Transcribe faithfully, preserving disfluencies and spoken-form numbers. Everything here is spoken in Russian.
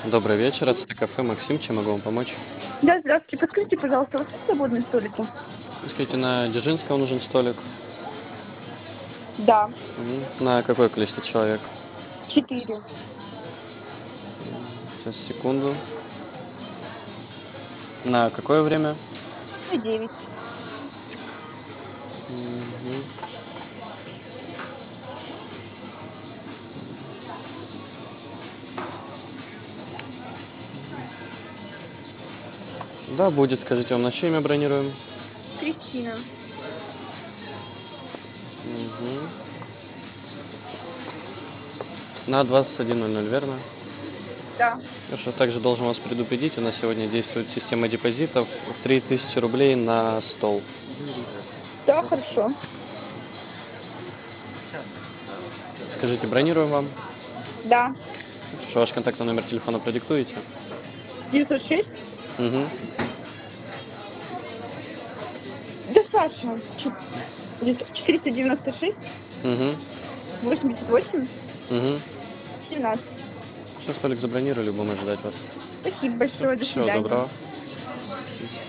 Добрый вечер, это кафе Максим, чем могу вам помочь? Да, здравствуйте. Подскажите, пожалуйста, у вас есть свободные столики? Скажите, на Дзержинского нужен столик? Да, Мгм. На какое количество человек? четыре. Сейчас, секунду. На какое время? На девять. Мгм. Да, будет, скажите, вам на чье имя бронируем? Кристина. Мгм. На двадцать один ноль ноль, верно? Да. Хорошо, также должен вас предупредить, у нас сегодня действует система депозитов три тысячи рублей на стол. Да, хорошо. Скажите, бронируем вам? Да. Хорошо, ваш контактный номер телефона продиктуете? девятьсот шесть. Угу. Да, Саша. Чет- девятьсот четыреста девяносто шесть. Угу. Восемьдесят восемь. Угу. семнадцать. Сейчас столик забронировали, будем ожидать вас. Спасибо Все, большое. До всего свидания. доброго.